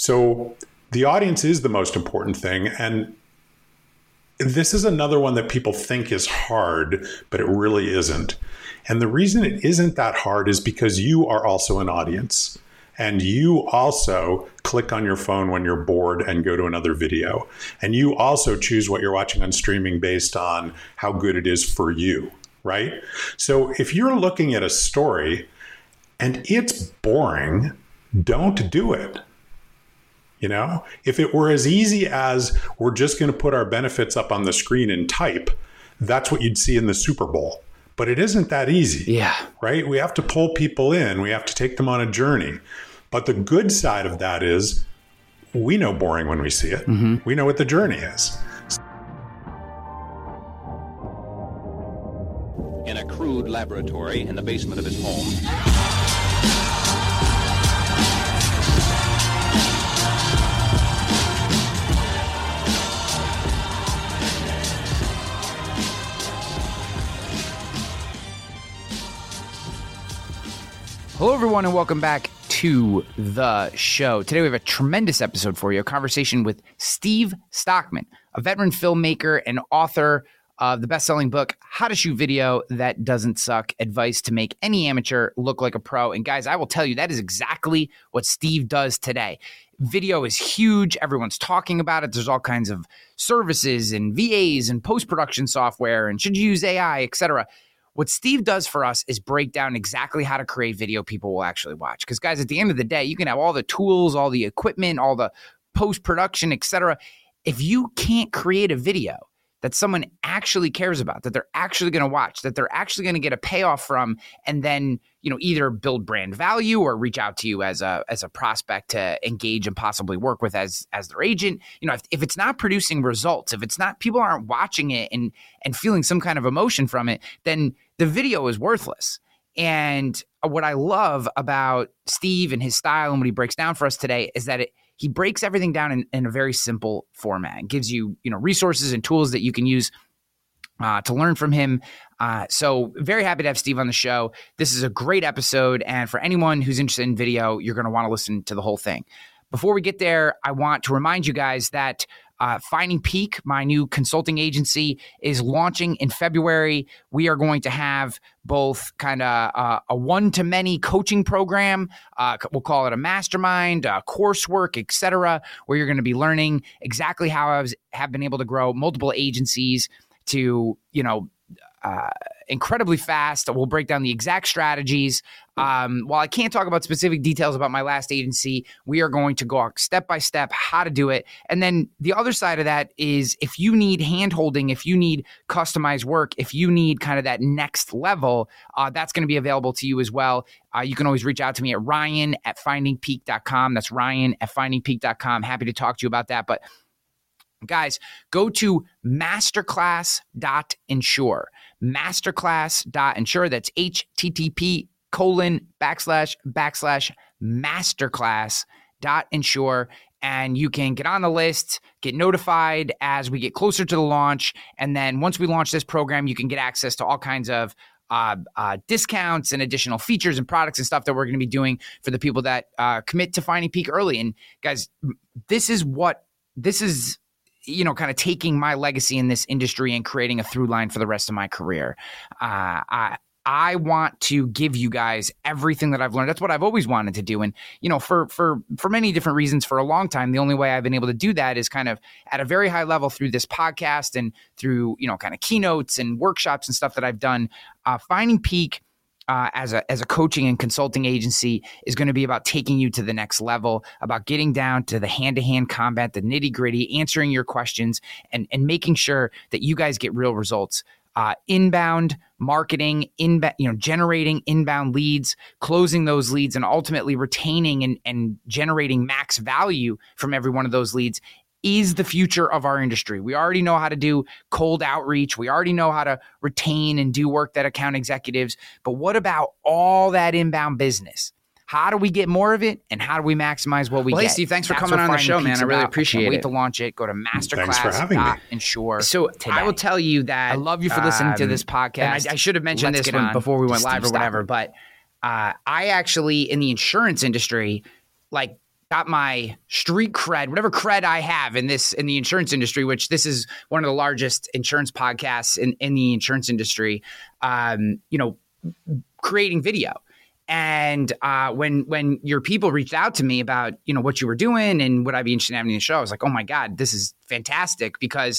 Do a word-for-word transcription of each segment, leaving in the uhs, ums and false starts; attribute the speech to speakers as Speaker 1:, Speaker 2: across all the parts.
Speaker 1: So the audience is the most important thing. And this is another one that people think is hard, but it really isn't. And the reason it isn't that hard is because you are also an audience. And you also click on your phone when you're bored and go to another video. And you also choose what you're watching on streaming based on how good it is for you, right? So if you're looking at a story and it's boring, don't do it. You know, if it were as easy as we're just going to put our benefits up on the screen and type, that's what you'd see in the Super Bowl. But it isn't that easy.
Speaker 2: Yeah.
Speaker 1: Right? We have to pull people in. We have to take them on a journey. But the good side of that is we know boring when we see it. Mm-hmm. We know what the journey is.
Speaker 3: In a crude laboratory in the basement of his home.
Speaker 2: Hello, everyone, and welcome back to the show. Today, we have a tremendous episode for you, a conversation with Steve Stockman, a veteran filmmaker and author of the best-selling book, How to Shoot Video That Doesn't Suck, Advice to Make Any Amateur Look Like a Pro. And guys, I will tell you, that is exactly what Steve does today. Video is huge. Everyone's talking about it. There's all kinds of services and V As and post-production software, and should you use A I, et cetera. What Steve does for us is break down exactly how to create video people will actually watch. Because, guys, at the end of the day, you can have all the tools, all the equipment, all the post-production, et cetera. If you can't create a video that someone actually cares about, that they're actually going to watch, that they're actually going to get a payoff from, and then, you know, either build brand value or reach out to you as a as a prospect to engage and possibly work with as as their agent. You know, if, if it's not producing results, if it's not, people aren't watching it and and feeling some kind of emotion from it, then the video is worthless. And what I love about Steve and his style and what he breaks down for us today is that it, he breaks everything down in, in a very simple format and gives you, you know, resources and tools that you can use uh, to learn from him. Uh, so very happy to have Steve on the show. This is a great episode. And for anyone who's interested in video, you're going to want to listen to the whole thing. Before we get there, I want to remind you guys that Uh, Finding Peak, my new consulting agency, is launching in February. We are going to have both kind of uh, a one-to-many coaching program. Uh, we'll call it a mastermind, uh, coursework, et cetera, where you're going to be learning exactly how I was, have been able to grow multiple agencies to, you know, uh, incredibly fast. We'll break down the exact strategies. Um, while I can't talk about specific details about my last agency, we are going to go step by step how to do it. And then the other side of that is if you need hand-holding, if you need customized work, if you need kind of that next level, uh, that's going to be available to you as well. Uh, you can always reach out to me at Ryan at finding peak dot com. That's Ryan at finding peak dot com. Happy to talk to you about that. But guys, go to masterclass dot insure. masterclass dot insure. That's H T T P colon backslash backslash masterclass dot insure. And you can get on the list, get notified as we get closer to the launch. And then once we launch this program, you can get access to all kinds of uh, uh, discounts and additional features and products and stuff that we're going to be doing for the people that uh, commit to Finding Peak early. And guys, this is what, this is, you know, kind of taking my legacy in this industry and creating a through line for the rest of my career. Uh, I, I want to give you guys everything that I've learned. That's what I've always wanted to do. And, you know, for, for, for many different reasons, for a long time, the only way I've been able to do that is kind of at a very high level through this podcast and through, you know, kind of keynotes and workshops and stuff that I've done. Uh, Finding Peak Uh, as a as a coaching and consulting agency is going to be about taking you to the next level, about getting down to the hand-to-hand combat, the nitty-gritty, answering your questions, and and making sure that you guys get real results. Uh, inbound marketing, inbound, you know, generating inbound leads, closing those leads, and ultimately retaining and and generating max value from every one of those leads is the future of our industry. We already know how to do cold outreach. We already know how to retain and do work that account executives. But what about all that inbound business? How do we get more of it, and how do we maximize what we
Speaker 4: well,
Speaker 2: get?
Speaker 4: Hey, Steve, thanks for
Speaker 2: That's
Speaker 4: coming on the
Speaker 2: Finding
Speaker 4: show,
Speaker 2: Peak's
Speaker 4: man. I really
Speaker 2: about.
Speaker 4: appreciate
Speaker 2: I can't
Speaker 4: it.
Speaker 2: wait to launch it. Go to
Speaker 1: Thanks for having
Speaker 2: masterclass dot
Speaker 1: me.
Speaker 2: insure.
Speaker 4: So
Speaker 2: today.
Speaker 4: I will tell you that
Speaker 2: I love you for listening
Speaker 4: um,
Speaker 2: to this podcast.
Speaker 4: And I, I should have mentioned
Speaker 2: Let's
Speaker 4: this
Speaker 2: get
Speaker 4: when,
Speaker 2: on
Speaker 4: before we
Speaker 2: to
Speaker 4: went live
Speaker 2: Steve
Speaker 4: or whatever,
Speaker 2: Stockman.
Speaker 4: but uh, I actually, in the insurance industry, like
Speaker 2: got my street cred, whatever cred I have in this, in the insurance industry, which this is one of the largest insurance podcasts in, in the insurance industry, um, you know, creating video. And uh, when when your people reached out to me about, you know, what you were doing and would I be interested in having the show, I was like, oh my God, this is fantastic, because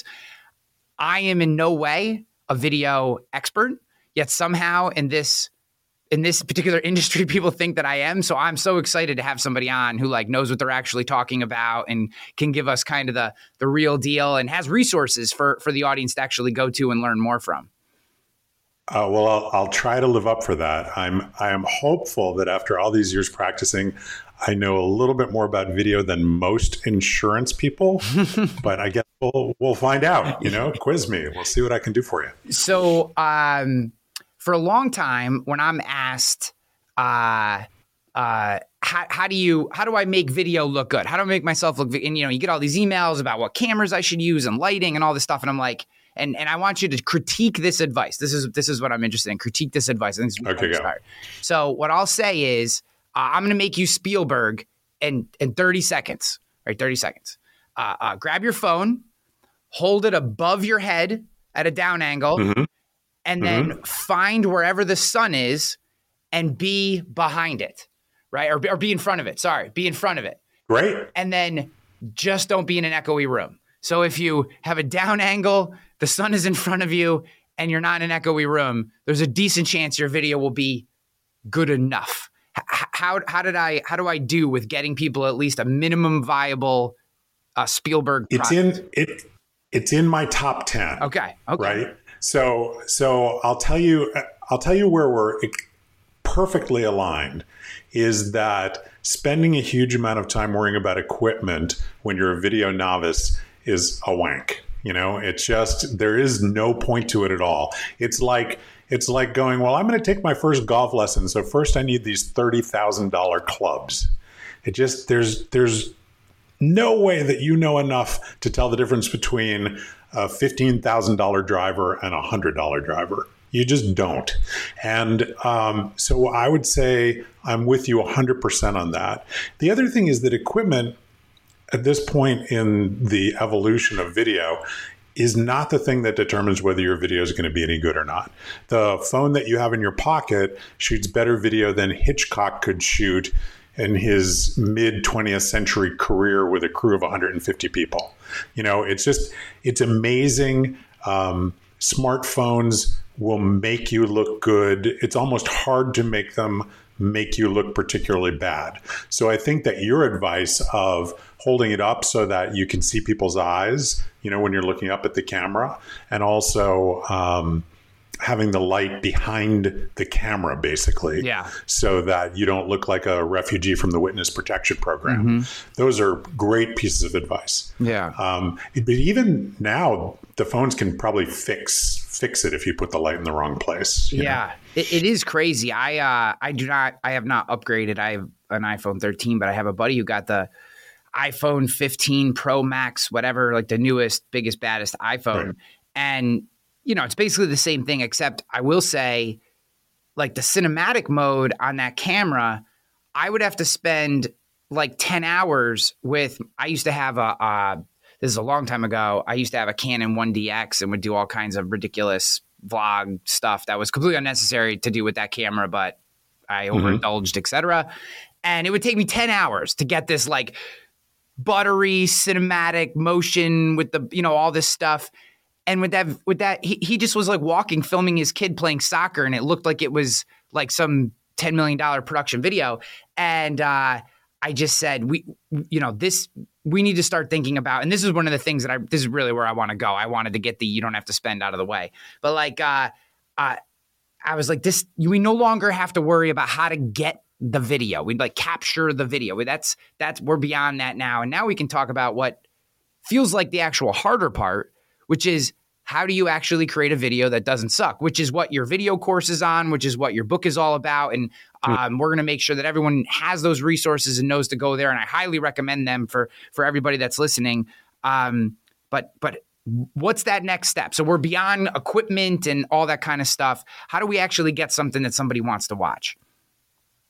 Speaker 2: I am in no way a video expert, yet somehow in this in this particular industry, people think that I am. So I'm so excited to have somebody on who like knows what they're actually talking about and can give us kind of the the real deal and has resources for for the audience to actually go to and learn more from.
Speaker 1: Uh, well, I'll, I'll try to live up for that. I'm I am hopeful that after all these years practicing, I know a little bit more about video than most insurance people. But I guess we'll we'll find out. You know, quiz me. We'll see what I can do for you.
Speaker 2: So, um, for a long time, when I'm asked, uh, uh, how how do you how do I make video look good? How do I make myself look? And you know, you get all these emails about what cameras I should use and lighting and all this stuff, and I'm like. And and I want you to critique this advice. This is this is what I'm interested in. Critique this advice. I think it's
Speaker 1: okay,
Speaker 2: go. So what I'll say is uh, I'm going to make you Spielberg in in thirty seconds. Right, thirty seconds. Uh, uh, grab your phone, hold it above your head at a down angle,
Speaker 1: mm-hmm.
Speaker 2: and
Speaker 1: mm-hmm.
Speaker 2: then find wherever the sun is and be behind it, right? Or, or be in front of it. Sorry, be in front of it.
Speaker 1: Great.
Speaker 2: And then just don't be in an echoey room. So if you have a down angle, the sun is in front of you, and you're not in an echoey room, there's a decent chance your video will be good enough. H- how how did I how do I do with getting people at least a minimum viable uh, Spielberg
Speaker 1: It's
Speaker 2: product?
Speaker 1: in it. It's in my top ten.
Speaker 2: Okay. Okay.
Speaker 1: Right. So so I'll tell you I'll tell you where we're perfectly aligned is that spending a huge amount of time worrying about equipment when you're a video novice is a wank. You know, it's just, there is no point to it at all. It's like, it's like going, well, I'm going to take my first golf lesson. So first I need these thirty thousand dollars clubs. It just, there's, there's no way that you know enough to tell the difference between a fifteen thousand dollars driver and a one hundred dollars driver. You just don't. And um, so I would say I'm with you one hundred percent on that. The other thing is that equipment, at this point in the evolution of video, is not the thing that determines whether your video is going to be any good or not. The phone that you have in your pocket shoots better video than Hitchcock could shoot in his mid twentieth century career with a crew of one hundred fifty people. You know, it's just, it's amazing. Um, smartphones will make you look good. It's almost hard to make them make you look particularly bad. So I think that your advice of holding it up so that you can see people's eyes, you know, when you're looking up at the camera, and also um, having the light behind the camera, basically,
Speaker 2: Yeah.
Speaker 1: so that you don't look like a refugee from the witness protection program.
Speaker 2: Mm-hmm.
Speaker 1: Those are great pieces of advice.
Speaker 2: Yeah.
Speaker 1: Um, but even now, the phones can probably fix fix it if you put the light in the wrong place. you know?
Speaker 2: Yeah, it, it is crazy. I uh, I do not. I have not upgraded. I have an iPhone thirteen, but I have a buddy who got the iPhone fifteen Pro Max, whatever, like the newest, biggest, baddest iPhone.
Speaker 1: Right.
Speaker 2: And you know, it's basically the same thing, except I will say, like the cinematic mode on that camera, I would have to spend like ten hours with. I used to have a. a This is a long time ago. I used to have a Canon one D X and would do all kinds of ridiculous vlog stuff that was completely unnecessary to do with that camera, but I overindulged, mm-hmm. et cetera. And it would take me ten hours to get this like buttery cinematic motion with the, you know, all this stuff. And with that, with that, he, he just was like walking, filming his kid playing soccer. And it looked like it was like some ten million dollars production video. And uh, I just said, we, you know, this, we need to start thinking about, and this is one of the things that I, this is really where I want to go. I wanted to get the, you don't have to spend out of the way, but like, uh, uh, I was like this, we no longer have to worry about how to get the video. We'd like capture the video. That's, that's, we're beyond that now. And now we can talk about what feels like the actual harder part, which is how do you actually create a video that doesn't suck, which is what your video course is on, which is what your book is all about. And um, we're going to make sure that everyone has those resources and knows to go there. And I highly recommend them for, for everybody that's listening. Um, but, but what's that next step? So we're beyond equipment and all that kind of stuff. How do we actually get something that somebody wants to watch?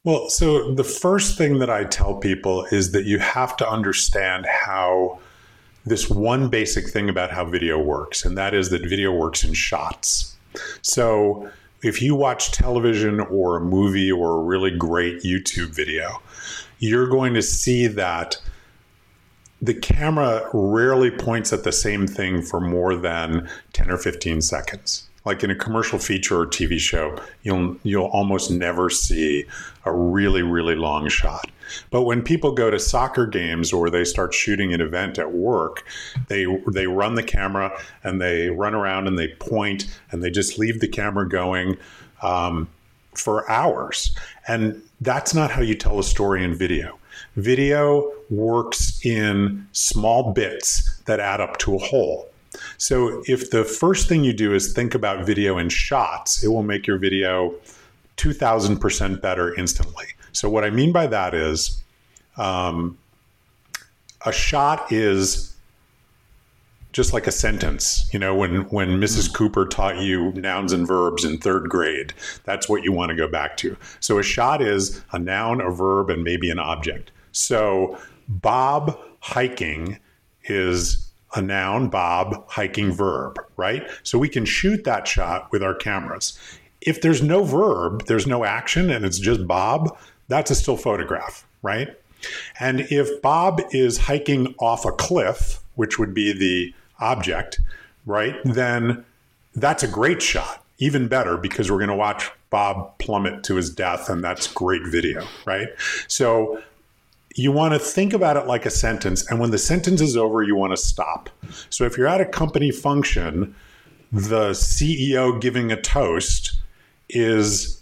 Speaker 1: Well, so the first thing that I tell people is that you have to understand how this one basic thing about how video works, and that is that video works in shots. So if you watch television or a movie or a really great YouTube video, you're going to see that the camera rarely points at the same thing for more than ten or fifteen seconds. Like in a commercial feature or T V show, you'll you'll almost never see a really, really long shot. But when people go to soccer games or they start shooting an event at work, they they run the camera and they run around and they point and they just leave the camera going um, for hours. And that's not how you tell a story in video. Video works in small bits that add up to a whole. So if the first thing you do is think about video in shots, it will make your video two thousand percent better instantly. So what I mean by that is um, a shot is just like a sentence. You know, when, when Missus Cooper taught you nouns and verbs in third grade, that's what you want to go back to. So a shot is a noun, a verb, and maybe an object. So Bob hiking is a noun, Bob, hiking, verb, right? So we can shoot that shot with our cameras. If there's no verb, there's no action, and it's just Bob, that's a still photograph, right? And if Bob is hiking off a cliff, which would be the object, right, then that's a great shot, even better, because we're going to watch Bob plummet to his death, and that's great video, right? So you want to think about it like a sentence, and when the sentence is over, you want to stop. So if you're at a company function, the C E O giving a toast is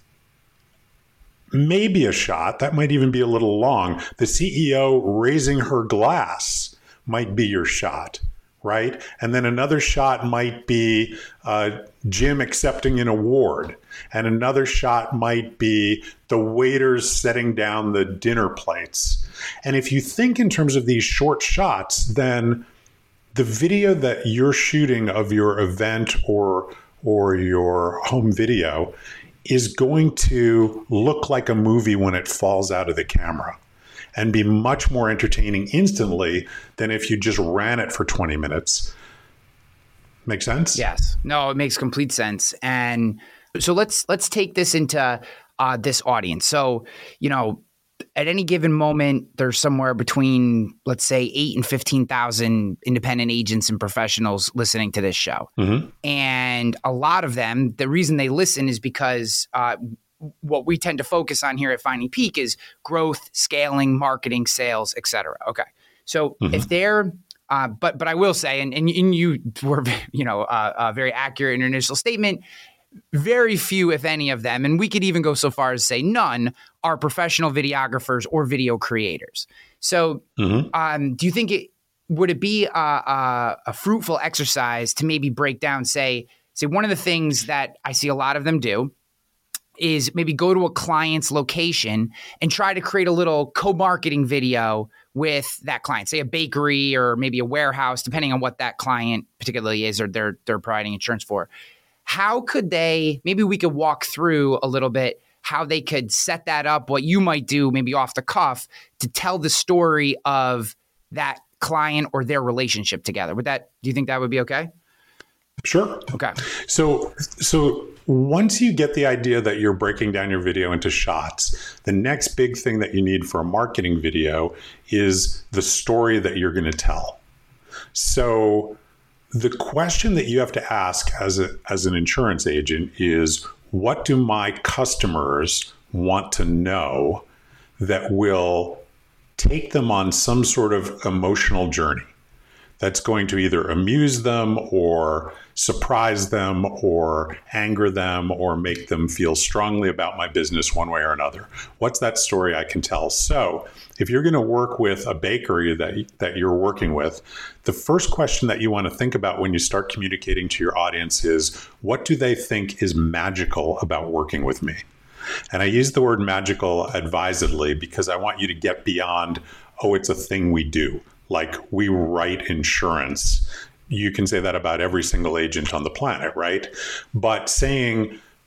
Speaker 1: maybe a shot. That might even be a little long. The C E O raising her glass might be your shot, right? And then another shot might be uh, Jim accepting an award. And another shot might be the waiters setting down the dinner plates. And if you think in terms of these short shots, then the video that you're shooting of your event or or your home video is going to look like a movie when it falls out of the camera and be much more entertaining instantly than if you just ran it for twenty minutes. Make sense?
Speaker 2: Yes. No, it makes complete sense. And so let's let's take this into uh, this audience. So, you know, at any given moment, there's somewhere between, let's say, eight and fifteen thousand independent agents and professionals listening to this show. Mm-hmm. And a lot of them, the reason they listen is because uh, what we tend to focus on here at Finding Peak is growth, scaling, marketing, sales, et cetera. Okay. So mm-hmm. if they're, uh, but but I will say, and, and, and you were, you know, uh, uh, very accurate in your initial statement, very few, if any of them, and we could even go so far as to say none, are professional videographers or video creators. So mm-hmm. um, do you think it would it be a, a, a fruitful exercise to maybe break down, say, say one of the things that I see a lot of them do is maybe go to a client's location and try to create a little co-marketing video with that client, say a bakery or maybe a warehouse, depending on what that client particularly is or they're they're providing insurance for. How could they, maybe we could walk through a little bit how they could set that up, what you might do maybe off the cuff to tell the story of that client or their relationship together. Would that, do you think that would be okay?
Speaker 1: Sure.
Speaker 2: Okay.
Speaker 1: So, so once you get the idea that you're breaking down your video into shots, the next big thing that you need for a marketing video is the story that you're going to tell. So the question that you have to ask as a, as an insurance agent is, what do my customers want to know that will take them on some sort of emotional journey that's going to either amuse them or surprise them or anger them or make them feel strongly about my business one way or another? What's that story I can tell? So if you're going to work with a bakery that, that you're working with, the first question that you want to think about when you start communicating to your audience is, what do they think is magical about working with me? And I use the word magical advisedly because I want you to get beyond, oh, it's a thing we do. Like we write insurance. You can say that about every single agent on the planet, right? But saying,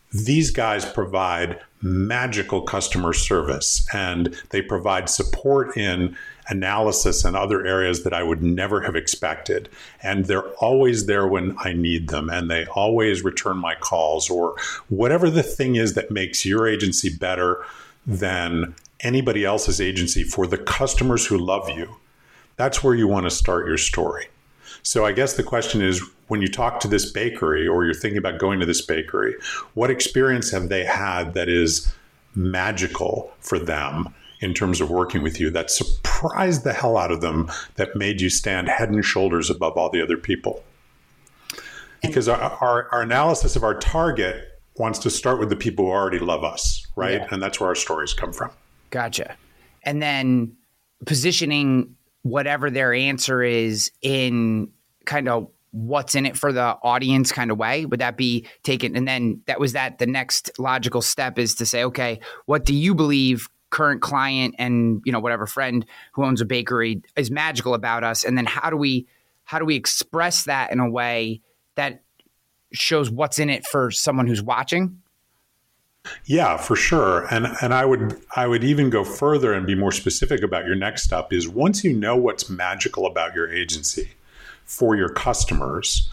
Speaker 1: these guys provide magical customer service, and they provide support in analysis and other areas that I would never have expected. And they're always there when I need them, and they always return my calls, or whatever the thing is that makes your agency better than anybody else's agency for the customers who love you. That's where you want to start your story. So I guess the question is, when you talk to this bakery or you're thinking about going to this bakery, what experience have they had that is magical for them in terms of working with you, that surprised the hell out of them, that made you stand head and shoulders above all the other people? Because our, our, our analysis of our target wants to start with the people who already love us, right? Yeah. And that's where our stories come from.
Speaker 2: Gotcha. And then positioning whatever their answer is in kind of what's in it for the audience kind of way. Would that be taken? And then that was that the next logical step is to say, okay, what do you believe current client and, you know, whatever friend who owns a bakery is magical about us? And then how do we, how do we express that in a way that shows what's in it for someone who's watching?
Speaker 1: Yeah, for sure. And and I would I would even go further and be more specific about your next step is, once you know what's magical about your agency for your customers,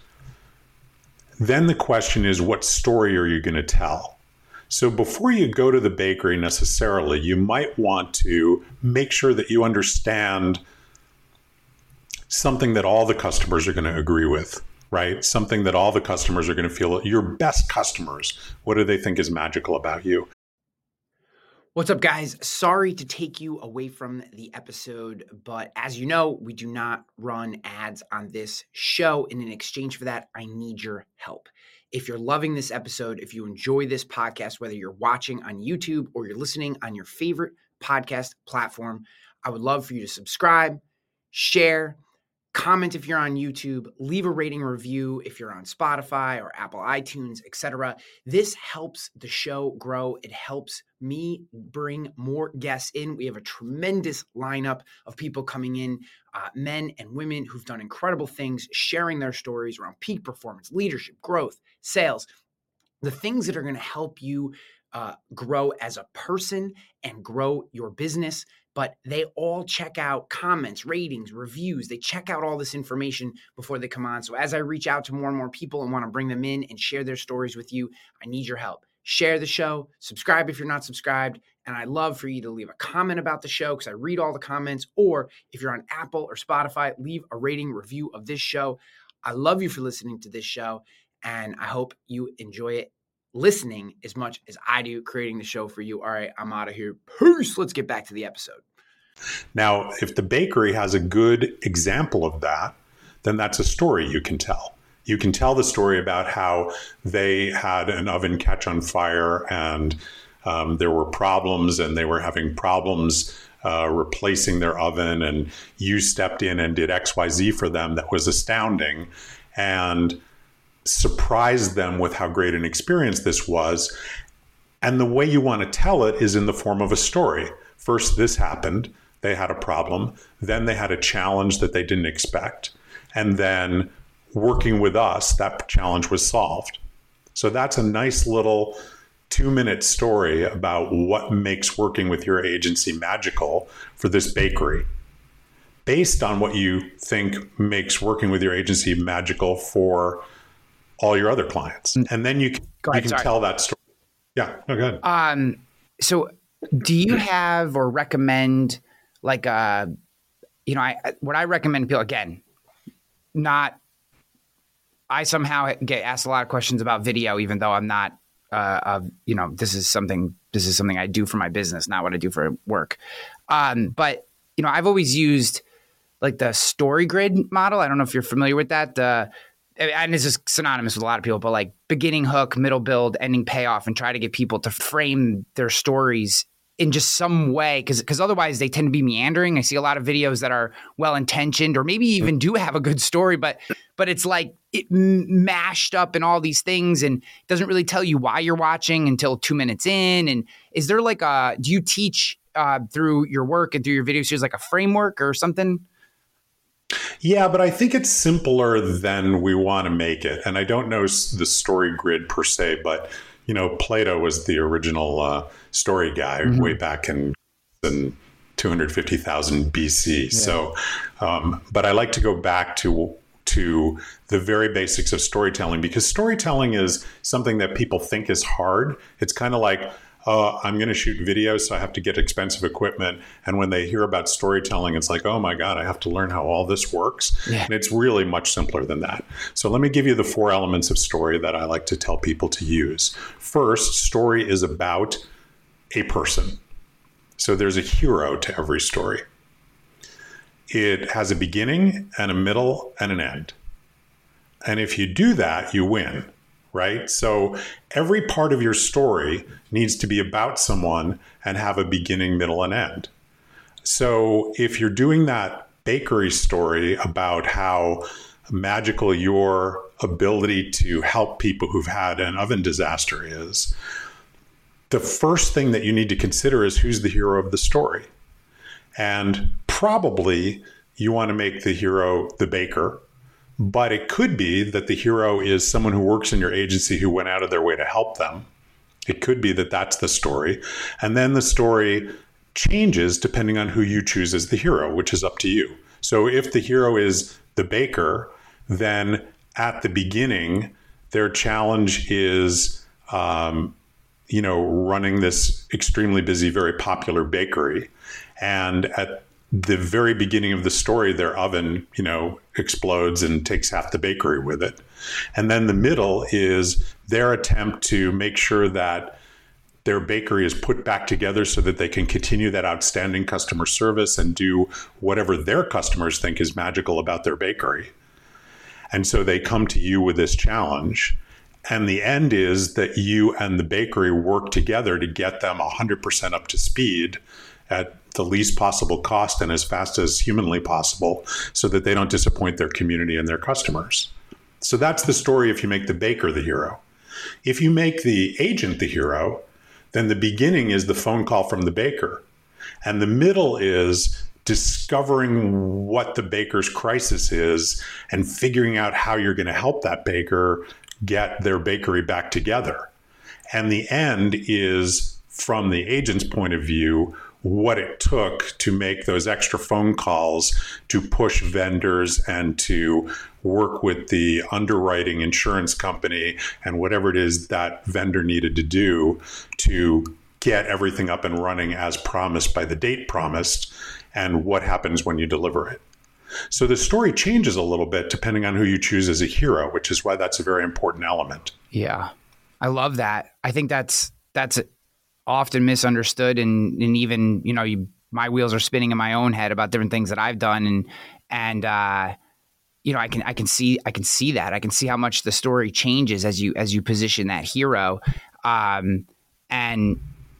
Speaker 1: then the question is, what story are you going to tell? So before you go to the bakery necessarily, you might want to make sure that you understand something that all the customers are going to agree with. Right? Something that all the customers are going to feel, your best customers, what do they think is magical about you?
Speaker 2: What's up, guys? Sorry to take you away from the episode, but as you know, we do not run ads on this show. And in exchange for that, I need your help. If you're loving this episode, if you enjoy this podcast, whether you're watching on YouTube or you're listening on your favorite podcast platform, I would love for you to subscribe, share, comment if you're on YouTube, leave a rating review if you're on Spotify or Apple iTunes, et cetera. This helps the show grow. It helps me bring more guests in. We have a tremendous lineup of people coming in, uh, men and women who've done incredible things, sharing their stories around peak performance, leadership, growth, sales, the things that are going to help you uh, grow as a person and grow your business. But they all check out comments, ratings, reviews. They check out all this information before they come on. So as I reach out to more and more people and want to bring them in and share their stories with you, I need your help. Share the show, subscribe if you're not subscribed, and I'd love for you to leave a comment about the show because I read all the comments, or if you're on Apple or Spotify, leave a rating review of this show. I love you for listening to this show, and I hope you enjoy it listening as much as I do creating the show for you. All right, I'm out of here. Peace. Let's get back to the episode.
Speaker 1: Now, if the bakery has a good example of that, then that's a story you can tell. You can tell the story about how they had an oven catch on fire and um, there were problems and they were having problems uh, replacing their oven, and you stepped in and did X Y Z for them that was astounding and surprised them with how great an experience this was. And the way you want to tell it is in the form of a story. First, this happened. They had a problem. Then they had a challenge that they didn't expect. And then working with us, that challenge was solved. So that's a nice little two-minute story about what makes working with your agency magical for this bakery, based on what you think makes working with your agency magical for all your other clients. And then you can, ahead, you can tell that story. Yeah, no, go ahead.
Speaker 2: Um, so do you have or recommend like, uh, you know, I, what I recommend people, again, not, I somehow get asked a lot of questions about video, even though I'm not, uh, uh, you know, this is something, this is something I do for my business, not what I do for work. Um, but, you know, I've always used like the story grid model. I don't know if you're familiar with that. Uh, and this is synonymous with a lot of people, but like beginning hook, middle build, ending payoff, and try to get people to frame their stories in just some way. Cause, cause otherwise they tend to be meandering. I see a lot of videos that are well-intentioned or maybe even do have a good story, but, but it's like it mashed up in all these things and doesn't really tell you why you're watching until two minutes in. And is there like a, do you teach uh, through your work and through your video series, like a framework or something?
Speaker 1: Yeah, but I think it's simpler than we want to make it. And I don't know the story grid per se, but you know, Plato was the original uh, story guy mm-hmm. way back in, in two hundred fifty thousand B C. Yeah. So, um, but I like to go back to to the very basics of storytelling, because storytelling is something that people think is hard. It's kind of like, uh, I'm going to shoot video, so I have to get expensive equipment. And when they hear about storytelling, it's like, oh my God, I have to learn how all this works. Yeah. And it's really much simpler than that. So let me give you the four elements of story that I like to tell people to use. First, story is about a person. So there's a hero to every story. It has a beginning and a middle and an end. And if you do that, you win, right? So every part of your story needs to be about someone and have a beginning, middle, and end. So if you're doing that bakery story about how magical your ability to help people who've had an oven disaster is, the first thing that you need to consider is who's the hero of the story. And probably you want to make the hero the baker, but it could be that the hero is someone who works in your agency who went out of their way to help them. It could be that that's the story. And then the story changes depending on who you choose as the hero, which is up to you. So if the hero is the baker, then at the beginning, their challenge is, um, you know, running this extremely busy, very popular bakery. And at the very beginning of the story, their oven, you know, explodes and takes half the bakery with it. And then the middle is their attempt to make sure that their bakery is put back together so that they can continue that outstanding customer service and do whatever their customers think is magical about their bakery. And so they come to you with this challenge. And the end is that you and the bakery work together to get them one hundred percent up to speed at the least possible cost and as fast as humanly possible so that they don't disappoint their community and their customers. So that's the story if you make the baker the hero. If you make the agent the hero, then the beginning is the phone call from the baker. And the middle is discovering what the baker's crisis is and figuring out how you're going to help that baker get their bakery back together. And the end is, from the agent's point of view, what it took to make those extra phone calls to push vendors and to work with the underwriting insurance company and whatever it is that vendor needed to do to get everything up and running as promised by the date promised, and what happens when you deliver it. So the story changes a little bit depending on who you choose as a hero, which is why that's a very important element.
Speaker 2: Yeah, I love that. I think that's that's often misunderstood, and and even, you know, you, my wheels are spinning in my own head about different things that I've done, and and uh, you know, I can I can see I can see that I can see how much the story changes as you as you position that hero, um, and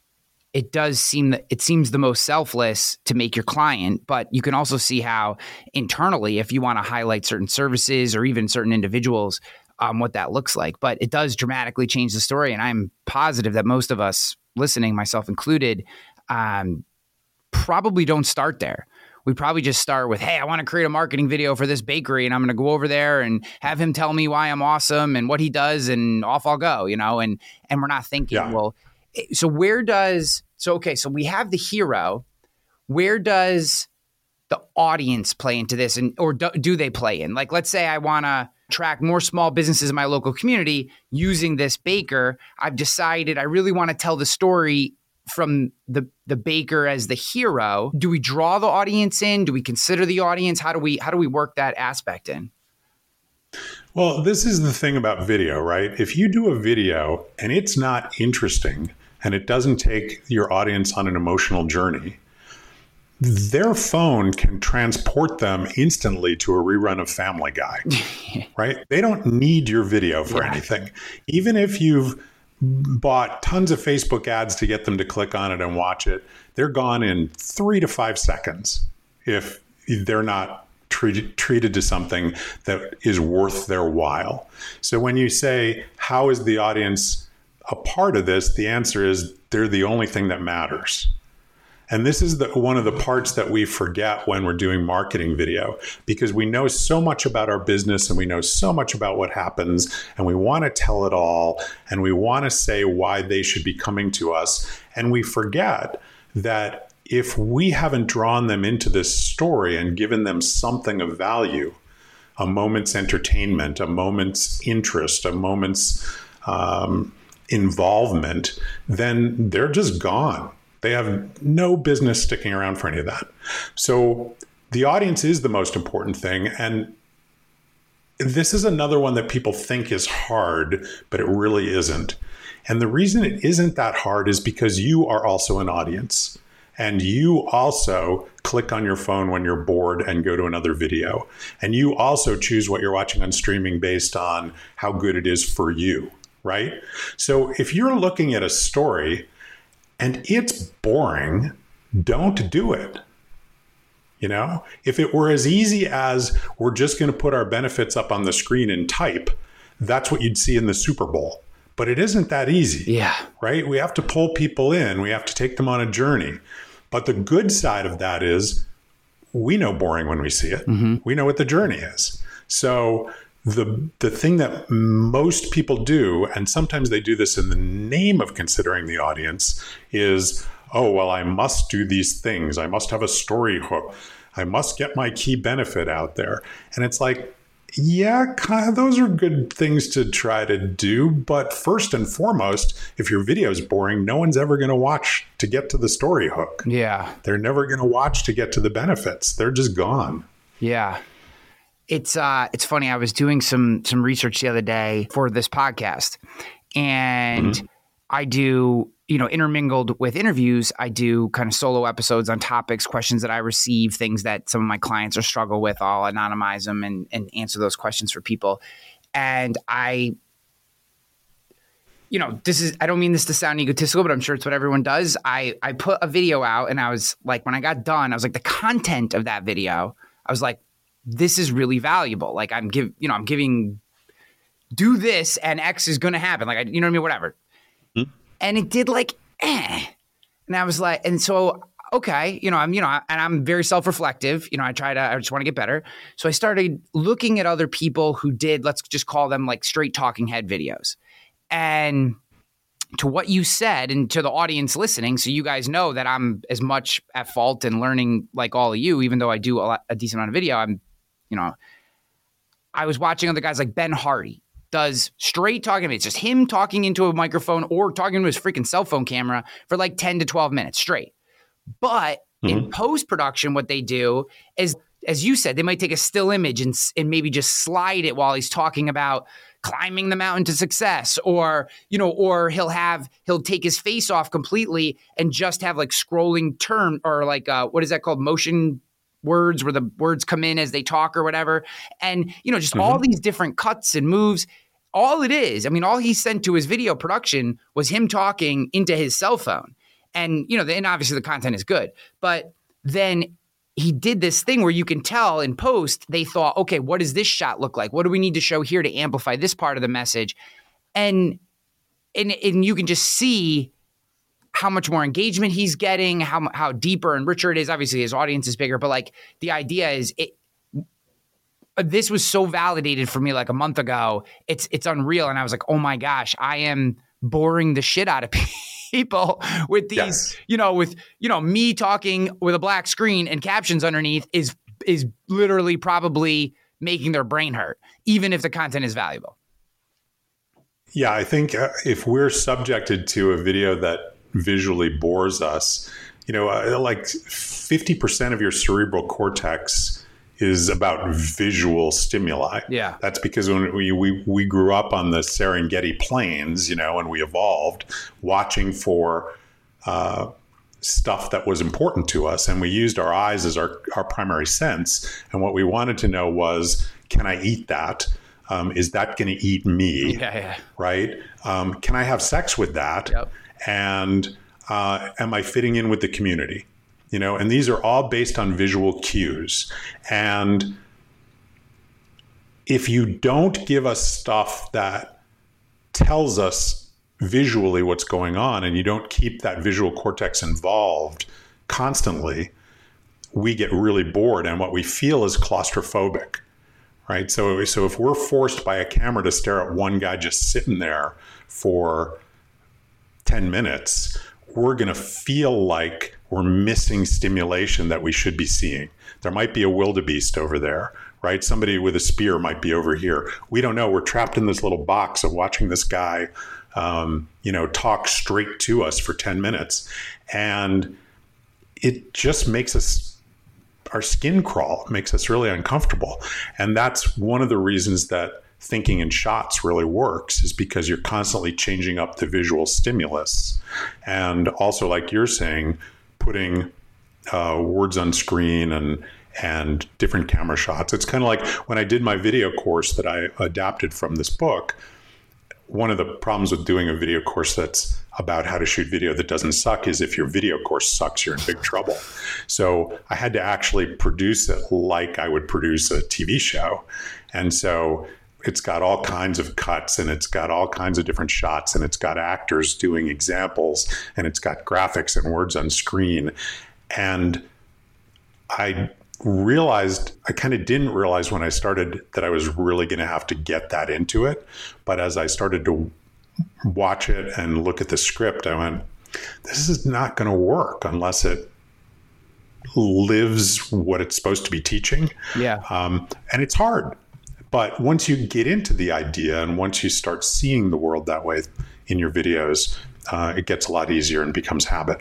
Speaker 2: it does seem that it seems the most selfless to make your client, but you can also see how internally, if you want to highlight certain services or even certain individuals, um, what that looks like. But it does dramatically change the story. And I'm positive that most of us listening, myself included, um, probably don't start there. We probably just start with, hey, I want to create a marketing video for this bakery, and I'm going to go over there and have him tell me why I'm awesome and what he does, and off I'll go, you know, and, and we're not thinking, yeah. well, so where does, so, okay, so we have the hero. Where does the audience play into this, and or do, do they play in? Like, let's say I want to track more small businesses in my local community using this baker. I've decided I really want to tell the story from the, the baker as the hero. Do we draw the audience in? Do we consider the audience? How do we, how do we work that aspect in?
Speaker 1: Well, this is the thing about video, right? If you do a video and it's not interesting and it doesn't take your audience on an emotional journey, their phone can transport them instantly to a rerun of Family Guy, right? They don't need your video for yeah. anything. Even if you've bought tons of Facebook ads to get them to click on it and watch it, they're gone in three to five seconds if they're not treated, treated to something that is worth their while. So when you say, how is the audience a part of this? The answer is they're the only thing that matters. And this is the, one of the parts that we forget when we're doing marketing video, because we know so much about our business and we know so much about what happens, and we want to tell it all, and we want to say why they should be coming to us. And we forget that if we haven't drawn them into this story and given them something of value, a moment's entertainment, a moment's interest, a moment's um, involvement, then they're just gone. They have no business sticking around for any of that. So the audience is the most important thing. And this is another one that people think is hard, but it really isn't. And the reason it isn't that hard is because you are also an audience. And you also click on your phone when you're bored and go to another video. And you also choose what you're watching on streaming based on how good it is for you, right? So if you're looking at a story and it's boring, don't do it. You know, if it were as easy as we're just going to put our benefits up on the screen and type, that's what you'd see in the Super Bowl. But it isn't that easy.
Speaker 2: Yeah.
Speaker 1: Right? We have to pull people in. We have to take them on a journey. But the good side of that is we know boring when we see it. Mm-hmm. We know what the journey is. So the the thing that most people do, and sometimes they do this in the name of considering the audience, is, oh, well, I must do these things. I must have a story hook. I must get my key benefit out there. And it's like, yeah, kind of, those are good things to try to do. But first and foremost, if your video is boring, no one's ever going to watch to get to the story hook.
Speaker 2: Yeah.
Speaker 1: They're never going to watch to get to the benefits. They're just gone.
Speaker 2: Yeah. It's uh, it's funny. I was doing some some research the other day for this podcast, and mm-hmm. I do, you know, intermingled with interviews, I do kind of solo episodes on topics, questions that I receive, things that some of my clients are struggle with. I'll anonymize them and, and answer those questions for people. And I, you know, this is, I don't mean this to sound egotistical, but I'm sure it's what everyone does. I, I put a video out and I was like, when I got done, I was like, the content of that video, I was like, this is really valuable. Like I'm give, you know, I'm giving, do this and X is going to happen. Like, I, you know what I mean? Whatever. Hmm. And it did like, eh. And I was like, and so, okay, you know, I'm, you know, and I'm very self-reflective. You know, I try to, I just want to get better. So I started looking at other people who did, let's just call them like straight talking head videos. And to what you said and to the audience listening, so you guys know that I'm as much at fault and learning like all of you, even though I do a, lot, a decent amount of video, I'm, you know, I was watching other guys like Ben Hardy does straight talking. It's just him talking into a microphone or talking to his freaking cell phone camera for like ten to twelve minutes straight. But mm-hmm. in post-production, what they do is, as you said, they might take a still image and, and maybe just slide it while he's talking about climbing the mountain to success, or, you know, or he'll have, he'll take his face off completely and just have like scrolling term or like, uh, what is that called? Motion words, where the words come in as they talk or whatever. And, you know, just mm-hmm. all these different cuts and moves. All it is, I mean, all he sent to his video production was him talking into his cell phone. And, you know, and obviously the content is good, but then he did this thing where you can tell in post, they thought, okay, what does this shot look like? What do we need to show here to amplify this part of the message? And, and, and you can just see how much more engagement he's getting, how, how deeper and richer it is. Obviously his audience is bigger, but like the idea is it, this was so validated for me like a month ago. It's, it's unreal. And I was like, oh my gosh, I am boring the shit out of people with these, yes. you know, with, you know, me talking with a black screen and captions underneath is, is literally probably making their brain hurt, even if the content is valuable.
Speaker 1: Yeah. I think uh, if we're subjected to a video that visually bores us, you know, uh, like fifty percent of your cerebral cortex is about visual stimuli.
Speaker 2: Yeah.
Speaker 1: That's because when we, we, we grew up on the Serengeti plains, you know, and we evolved watching for uh, stuff that was important to us. And we used our eyes as our, our primary sense. And what we wanted to know was, can I eat that? Um, is that going to eat me?
Speaker 2: Yeah, yeah.
Speaker 1: Right? Um, can I have sex with that?
Speaker 2: Yep.
Speaker 1: And uh, am I fitting in with the community? You know, and these are all based on visual cues. And if you don't give us stuff that tells us visually what's going on, and you don't keep that visual cortex involved constantly, we get really bored, and what we feel is claustrophobic, right? So, so if we're forced by a camera to stare at one guy just sitting there for ten minutes, we're going to feel like we're missing stimulation that we should be seeing. There might be a wildebeest over there, right? Somebody with a spear might be over here. We don't know. We're trapped in this little box of watching this guy, um, you know, talk straight to us for ten minutes. And it just makes us, our skin crawl, makes us really uncomfortable. And that's one of the reasons that thinking in shots really works, is because you're constantly changing up the visual stimulus. And also, like you're saying, putting uh, words on screen and and different camera shots. It's kind of like when I did my video course that I adapted from this book. One of the problems with doing a video course that's about how to shoot video that doesn't suck is if your video course sucks, you're in big trouble. So I had to actually produce it like I would produce a T V show. And so it's got all kinds of cuts, and it's got all kinds of different shots, and it's got actors doing examples, and it's got graphics and words on screen. And I realized, I kind of didn't realize when I started that I was really going to have to get that into it. But as I started to watch it and look at the script, I went, this is not going to work unless it lives what it's supposed to be teaching.
Speaker 2: Yeah.
Speaker 1: Um, and it's hard. But once you get into the idea and once you start seeing the world that way in your videos, uh, it gets a lot easier and becomes habit.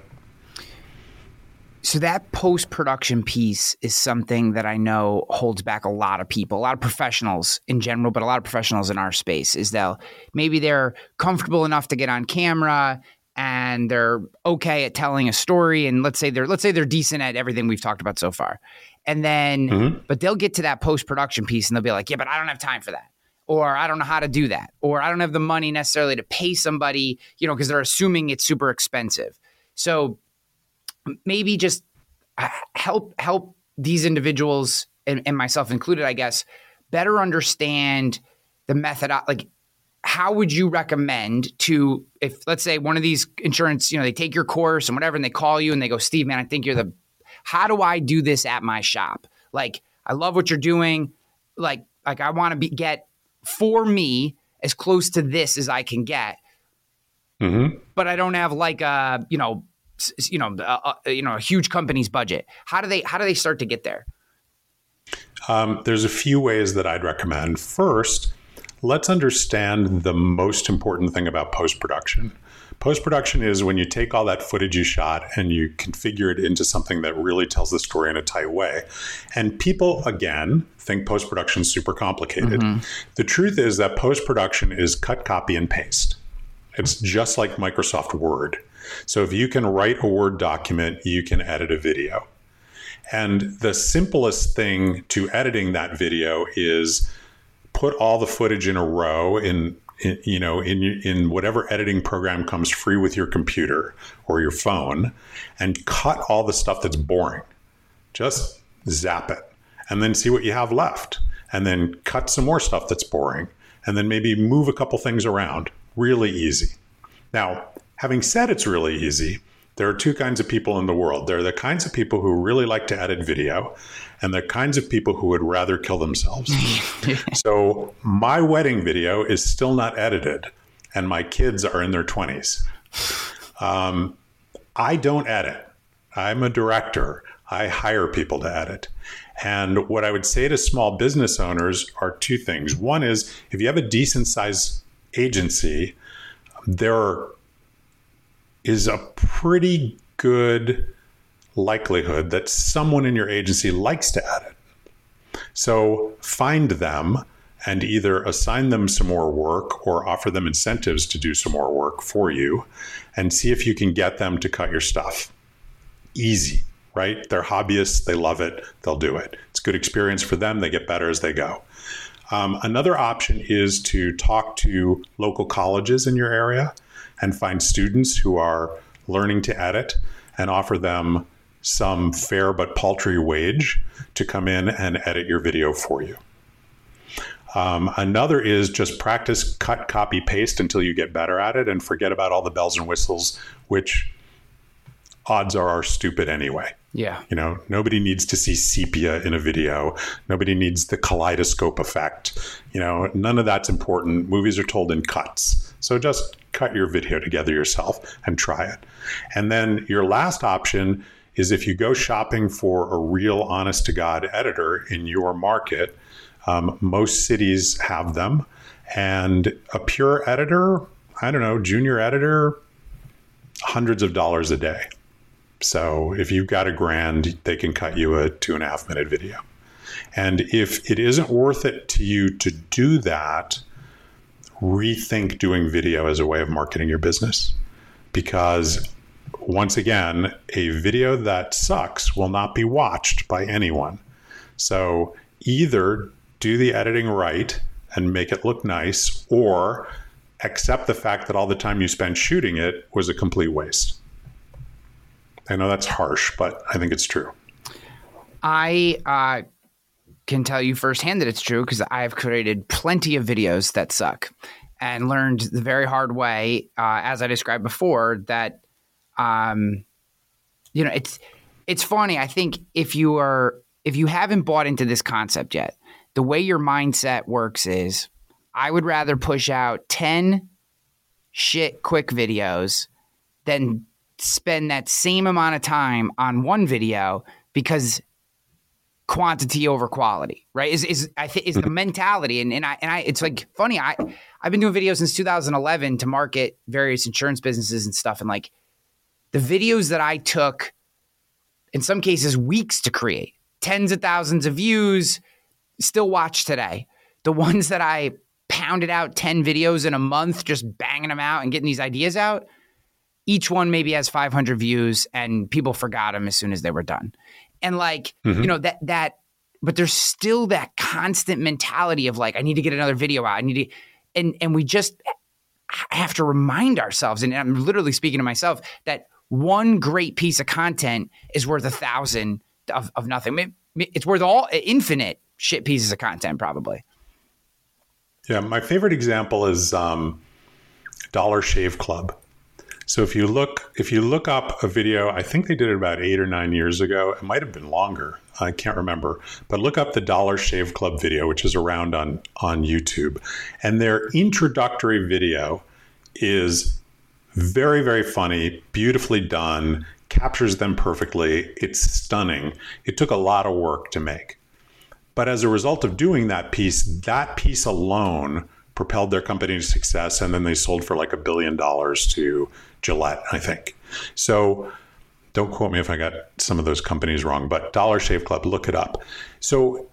Speaker 2: So that post-production piece is something that I know holds back a lot of people, a lot of professionals in general, but a lot of professionals in our space, is they'll maybe they're comfortable enough to get on camera and they're okay at telling a story. And let's say they're, let's say they're decent at everything we've talked about so far. And then, mm-hmm. but they'll get to that post-production piece and they'll be like, yeah, but I don't have time for that. Or I don't know how to do that. Or I don't have the money necessarily to pay somebody, you know, because they're assuming it's super expensive. So maybe just help, help these individuals and, and myself included, I guess, better understand the method. Like, how would you recommend to, if let's say one of these insurance, you know, they take your course and whatever, and they call you and they go, Steve, man, I think you're the, how do I do this at my shop? Like, I love what you're doing. Like, like I want to be get for me as close to this as I can get. Mm-hmm. But I don't have like a, you know, you know, a, a, you know, a huge company's budget. How do they, how do they start to get there?
Speaker 1: Um, there's a few ways that I'd recommend. First, let's understand the most important thing about post-production. Post-production is when you take all that footage you shot and you configure it into something that really tells the story in a tight way. And people, again, think post-production is super complicated. Mm-hmm. The truth is that post-production is cut, copy, and paste. It's just like Microsoft Word. So if you can write a Word document, you can edit a video. And the simplest thing to editing that video is put all the footage in a row in In, you know, in in whatever editing program comes free with your computer or your phone, and cut all the stuff that's boring. Just zap it and then see what you have left. And then cut some more stuff that's boring. And then maybe move a couple things around. Really easy. Now, having said it's really easy, there are two kinds of people in the world. There are the kinds of people who really like to edit video, and the kinds of people who would rather kill themselves. So my wedding video is still not edited, and my kids are in their twenties. Um, I don't edit. I'm a director. I hire people to edit. And what I would say to small business owners are two things. One is, if you have a decent sized agency, there is a pretty good likelihood that someone in your agency likes to edit. So find them and either assign them some more work or offer them incentives to do some more work for you, and see if you can get them to cut your stuff. Easy, right? They're hobbyists. They love it. They'll do it. It's a good experience for them. They get better as they go. Um, another option is to talk to local colleges in your area and find students who are learning to edit and offer them some fair but paltry wage to come in and edit your video for you. Um, another is just practice cut, copy, paste until you get better at it and forget about all the bells and whistles, which odds are are stupid anyway.
Speaker 2: Yeah.
Speaker 1: You know, nobody needs to see sepia in a video. Nobody needs the kaleidoscope effect. You know, none of that's important. Movies are told in cuts. So just cut your video together yourself and try it. And then your last option is if you go shopping for a real honest to God editor in your market, um, most cities have them. And a pure editor, I don't know, junior editor, hundreds of dollars a day. So if you've got a grand, they can cut you a two and a half minute video. And if it isn't worth it to you to do that, rethink doing video as a way of marketing your business. Because once again, a video that sucks will not be watched by anyone. So either do the editing right and make it look nice, or accept the fact that all the time you spent shooting it was a complete waste. I know that's harsh, but I think it's true.
Speaker 2: I uh, can tell you firsthand that it's true because I've created plenty of videos that suck and learned the very hard way, uh, as I described before, that, um, you know, it's it's funny. I think if you are if you haven't bought into this concept yet, the way your mindset works is, I would rather push out ten shit quick videos than spend that same amount of time on one video, because quantity over quality, right? Is is I think is the mentality, and and I and I it's like funny. I I've been doing videos since two thousand eleven to market various insurance businesses and stuff, and like the videos that I took, in some cases, weeks to create, tens of thousands of views, still watch today. The ones that I pounded out ten videos in a month, just banging them out and getting these ideas out, each one maybe has five hundred views and people forgot them as soon as they were done. And like, mm-hmm. you know, that, that, but there's still that constant mentality of like, I need to get another video out. I need to, and, and we just have to remind ourselves, and I'm literally speaking to myself, that one great piece of content is worth a thousand of, of nothing. It's worth all infinite shit pieces of content, probably.
Speaker 1: Yeah. My favorite example is um, Dollar Shave Club. So if you look, if you look up a video, I think they did it about eight or nine years ago. It might have been longer. I can't remember. But look up the Dollar Shave Club video, which is around on, on YouTube. And their introductory video is very, very funny, beautifully done, captures them perfectly. It's stunning. It took a lot of work to make. But as a result of doing that piece, that piece alone propelled their company to success. And then they sold for like a billion dollars to Gillette, I think. So don't quote me if I got some of those companies wrong, but Dollar Shave Club, look it up. So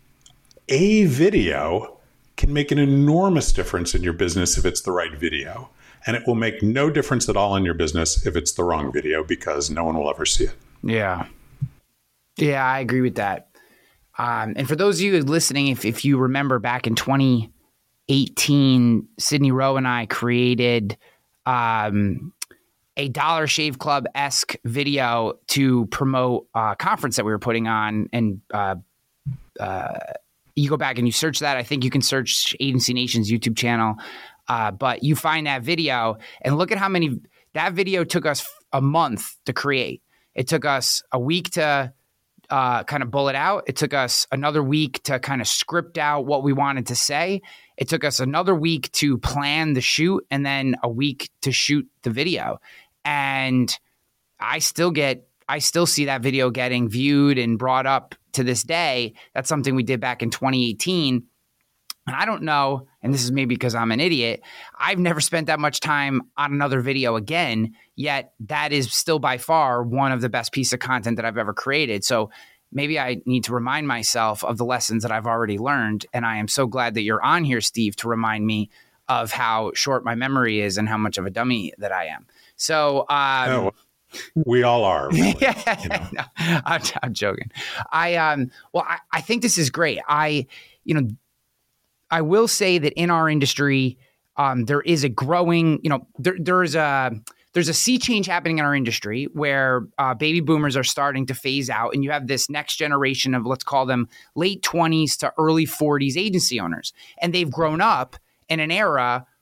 Speaker 1: a video can make an enormous difference in your business if it's the right video. And it will make no difference at all in your business if it's the wrong video, because no one will ever see it.
Speaker 2: Yeah. Yeah, I agree with that. Um, and for those of you listening, if, if you remember back in twenty eighteen, Sydney Rowe and I created um, a Dollar Shave Club-esque video to promote a conference that we were putting on. And uh, uh, you go back and you search that. I think you can search Agency Nation's YouTube channel. Uh, but you find that video and look at how many, that video took us a month to create. It took us a week to uh, kind of bullet out. It took us another week to kind of script out what we wanted to say. It took us another week to plan the shoot, and then a week to shoot the video. And I still get, I still see that video getting viewed and brought up to this day. That's something we did back in twenty eighteen. And I don't know, and this is maybe because I'm an idiot, I've never spent that much time on another video again, yet that is still by far one of the best pieces of content that I've ever created. So maybe I need to remind myself of the lessons that I've already learned. And I am so glad that you're on here, Steve, to remind me of how short my memory is and how much of a dummy that I am. So um,
Speaker 1: no, we all are. Really,
Speaker 2: yeah,
Speaker 1: you know.
Speaker 2: no, I'm, I'm joking. I um, well, I, I think this is great. I, you know, I will say that in our industry, um, there is a growing, you know, there, there's a there's a sea change happening in our industry where uh, baby boomers are starting to phase out, and you have this next generation of, let's call them late twenties to early forties agency owners, and they've grown up in an era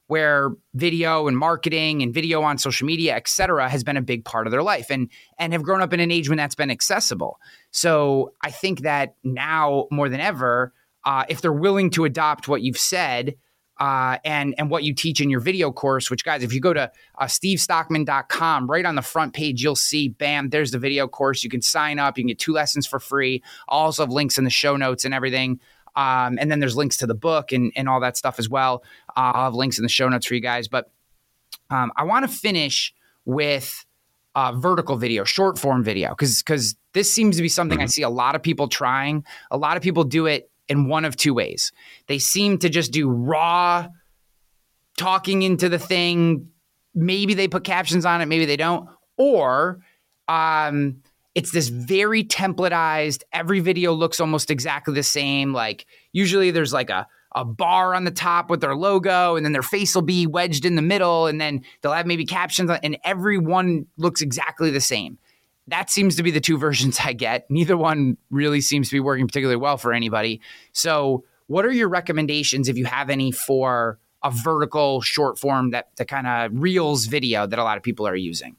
Speaker 2: where video and marketing and video on social media, et cetera, has been a big part of their life and, and have grown up in an age when that's been accessible. So I think that now more than ever, uh, if they're willing to adopt what you've said uh, and, and what you teach in your video course, which guys, if you go to uh, steve stockman dot com, right on the front page, you'll see, bam, there's the video course. You can sign up. You can get two lessons for free. I'll also have links in the show notes and everything. Um, and then there's links to the book and, and all that stuff as well. Uh, I'll have links in the show notes for you guys. But um, I want to finish with uh, vertical video, short form video, because because this seems to be something mm-hmm. I see a lot of people trying. A lot of people do it in one of two ways. They seem to just do raw talking into the thing. Maybe they put captions on it, maybe they don't. Or um, it's this very templatized, every video looks almost exactly the same. Like usually there's like a, a bar on the top with their logo, and then their face will be wedged in the middle, and then they'll have maybe captions on, and every one looks exactly the same. That seems to be the two versions I get. Neither one really seems to be working particularly well for anybody. So what are your recommendations, if you have any, for a vertical short form, that the kind of Reels video that a lot of people are using?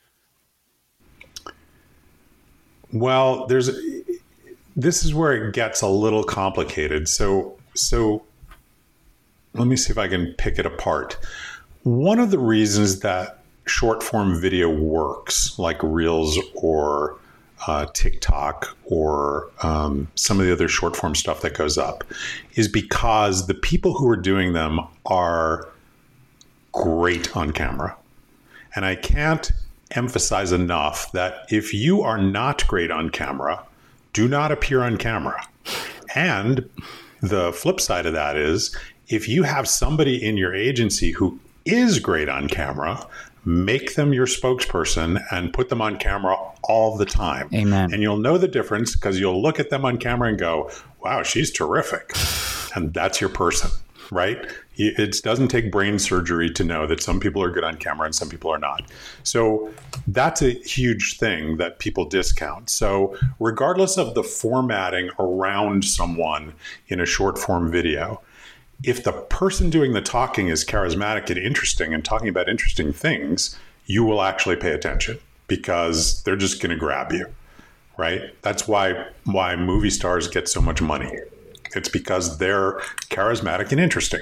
Speaker 1: Well, there's this is where it gets a little complicated. So so let me see if I can pick it apart. One of the reasons that short form video works, like Reels or uh, TikTok or um, some of the other short form stuff that goes up, is because the people who are doing them are great on camera. And I can't emphasize enough that if you are not great on camera, do not appear on camera. And the flip side of that is, if you have somebody in your agency who is great on camera, make them your spokesperson and put them on camera all the time.
Speaker 2: Amen.
Speaker 1: And you'll know the difference because you'll look at them on camera and go, wow, she's terrific. And that's your person, right? It doesn't take brain surgery to know that some people are good on camera and some people are not. So that's a huge thing that people discount. So regardless of the formatting around someone in a short form video, if the person doing the talking is charismatic and interesting and talking about interesting things, you will actually pay attention because they're just going to grab you, right? That's why why movie stars get so much money. It's because they're charismatic and interesting.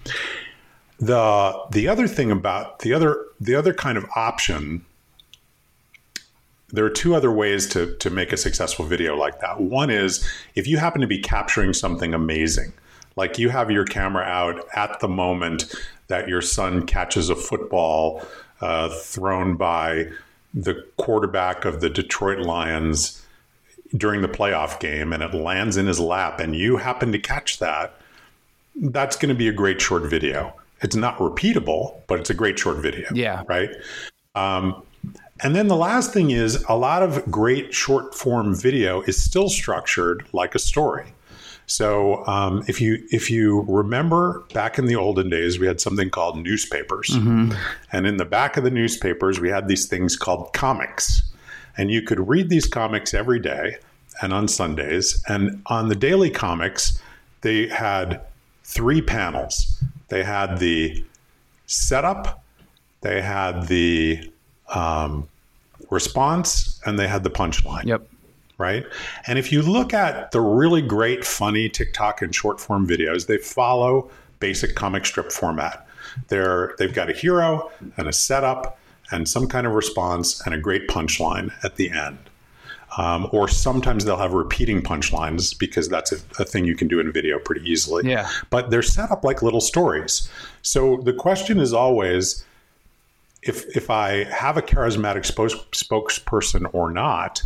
Speaker 1: The the other thing about the other the other kind of option, there are two other ways to to make a successful video like that. One is if you happen to be capturing something amazing. Like you have your camera out at the moment that your son catches a football uh, thrown by the quarterback of the Detroit Lions during the playoff game, and it lands in his lap, and you happen to catch that. That's going to be a great short video. It's not repeatable, but it's a great short video.
Speaker 2: Yeah.
Speaker 1: Right. Um, and then the last thing is, a lot of great short form video is still structured like a story. So um, if you if you remember back in the olden days, we had something called newspapers. Mm-hmm. And in the back of the newspapers, we had these things called comics. And you could read these comics every day and on Sundays. And on the daily comics, they had three panels. They had the setup, they had the um, response, and they had the punchline.
Speaker 2: Yep.
Speaker 1: Right. And if you look at the really great, funny TikTok and short form videos, they follow basic comic strip format. They're, they've got a hero and a setup and some kind of response and a great punchline at the end. Um, or sometimes they'll have repeating punchlines because that's a, a thing you can do in video pretty easily.
Speaker 2: Yeah.
Speaker 1: But they're set up like little stories. So the question is always, if, if I have a charismatic spokes, spokesperson or not,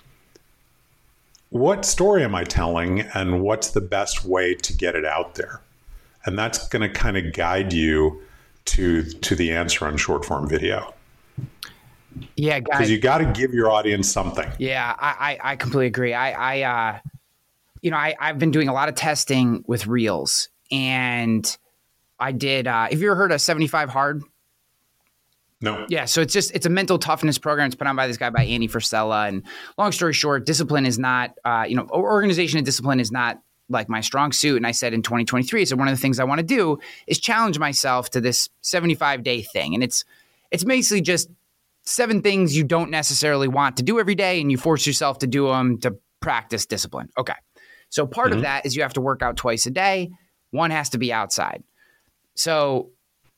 Speaker 1: what story am I telling and what's the best way to get it out there? And that's going to kind of guide you to to the answer on short form video.
Speaker 2: Yeah, guys.
Speaker 1: Because you got to give your audience something.
Speaker 2: Yeah, I, I, I completely agree. I, I uh, you know, I, I've been doing a lot of testing with Reels, and I did. Uh, have you ever heard of seventy-five hard?
Speaker 1: No.
Speaker 2: Yeah, so it's just it's a mental toughness program. It's put on by this guy by Andy Frisella. And long story short, discipline is not, uh, you know, organization and discipline is not like my strong suit. And I said in twenty twenty-three, so one of the things I want to do is challenge myself to this seventy-five day thing. And it's, it's basically just seven things you don't necessarily want to do every day, and you force yourself to do them to practice discipline. Okay. So part mm-hmm. of that is you have to work out twice a day. One has to be outside. So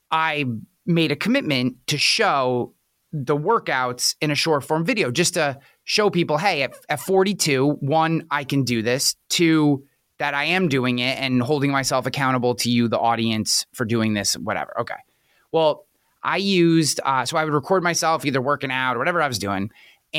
Speaker 2: I made a commitment to show the workouts in a short form video, just to show people, hey, at, at forty-two, one, I can do this. Two, that I am doing it and holding myself accountable to you, the audience, for doing this, whatever. Okay. Well, I used, uh, so I would record myself either working out or whatever I was doing.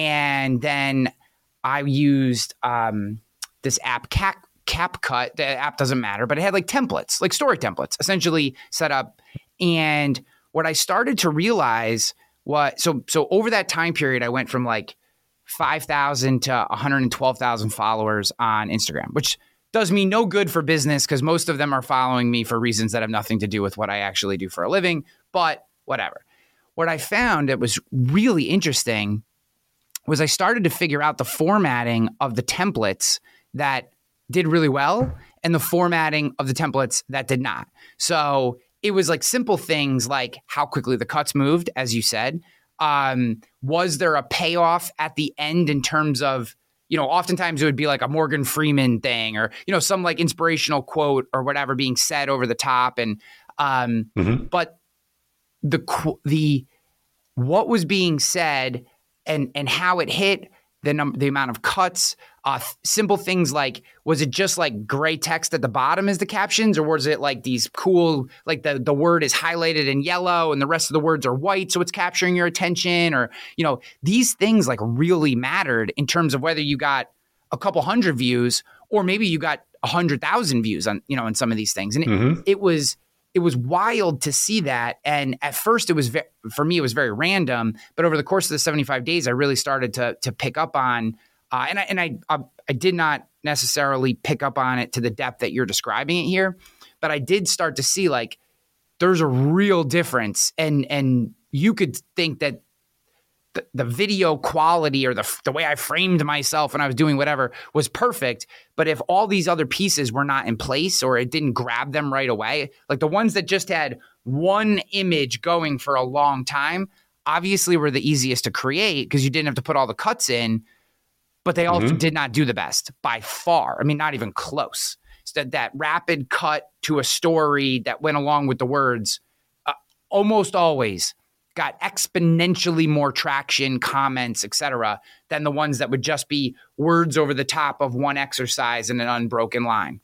Speaker 2: And then I used um, this app, Cap, CapCut. The app doesn't matter, but it had like templates, like story templates, essentially set up. And what I started to realize was, so so over that time period, I went from like five thousand to one hundred twelve thousand followers on Instagram, which does me no good for business because most of them are following me for reasons that have nothing to do with what I actually do for a living, but whatever. What I found that was really interesting was I started to figure out the formatting of the templates that did really well and the formatting of the templates that did not. So it was like simple things like how quickly the cuts moved, as you said. Um, was there a payoff at the end in terms of, you know, oftentimes it would be like a Morgan Freeman thing or, you know, some like inspirational quote or whatever being said over the top. And, um, mm-hmm. but the, the, what was being said and, and how it hit the number, the amount of cuts, uh, simple things like, was it just like gray text at the bottom as the captions, or was it like these cool, like the, the word is highlighted in yellow and the rest of the words are white, so it's capturing your attention? Or, you know, these things like really mattered in terms of whether you got a couple hundred views or maybe you got a hundred thousand views on, you know, in some of these things. And it, mm-hmm. it was, it was wild to see that. And at first it was, ve- for me, it was very random, but over the course of the seventy-five days, I really started to, to pick up on, uh, and I, and I, I, I did not necessarily pick up on it to the depth that you're describing it here, but I did start to see like, there's a real difference. And, and you could think that the, the video quality or the, the way I framed myself when I was doing whatever was perfect. But if all these other pieces were not in place or it didn't grab them right away, like the ones that just had one image going for a long time, obviously were the easiest to create because you didn't have to put all the cuts in, but they also mm-hmm. did not do the best by far. I mean, not even close. So that, that rapid cut to a story that went along with the words uh, almost always got exponentially more traction, comments, et cetera, than the ones that would just be words over the top of one exercise in an unbroken line.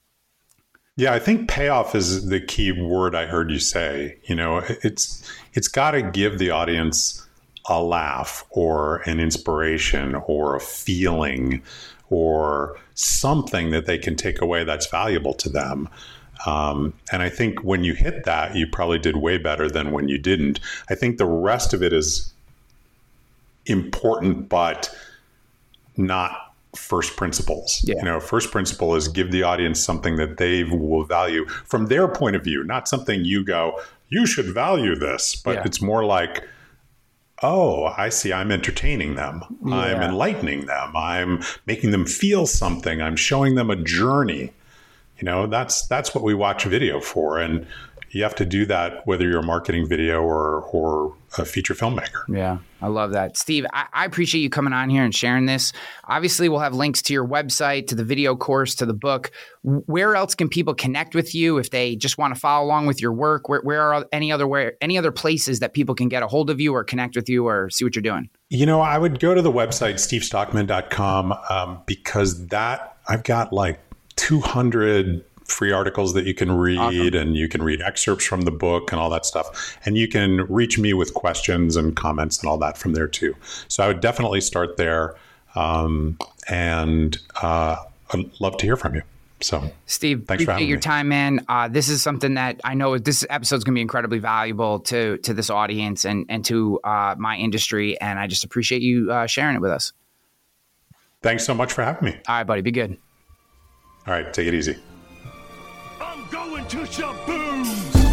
Speaker 1: Yeah, I think payoff is the key word I heard you say. You know, it's it's got to give the audience a laugh or an inspiration or a feeling or something that they can take away that's valuable to them. Um, and I think when you hit that, you probably did way better than when you didn't. I think the rest of it is important, but not first principles. Yeah. You know, first principle is give the audience something that they will value from their point of view, not something you go, you should value this, but yeah. it's more like, oh, I see. I'm entertaining them. Yeah. I'm enlightening them. I'm making them feel something. I'm showing them a journey. You know, that's that's what we watch video for. And you have to do that whether you're a marketing video or or a feature filmmaker.
Speaker 2: Yeah, I love that. Steve, I, I appreciate you coming on here and sharing this. Obviously, we'll have links to your website, to the video course, to the book. Where else can people connect with you if they just want to follow along with your work? Where, where are any other where any other places that people can get a hold of you or connect with you or see what you're doing?
Speaker 1: You know, I would go to the website, steve stockman dot com, um, because that I've got like two hundred free articles that you can read. Awesome. And you can read excerpts from the book and all that stuff. And you can reach me with questions and comments and all that from there too. So I would definitely start there. Um, and uh, I'd love to hear from you. So
Speaker 2: Steve,
Speaker 1: thanks for having
Speaker 2: your
Speaker 1: me.
Speaker 2: time, man. Uh, this is something that I know this episode is going to be incredibly valuable to, to this audience and, and to uh, my industry. And I just appreciate you uh, sharing it with us.
Speaker 1: Thanks so much for having me.
Speaker 2: All right, buddy. Be good.
Speaker 1: All right. Take it easy.
Speaker 4: I'm going to Shaboom's.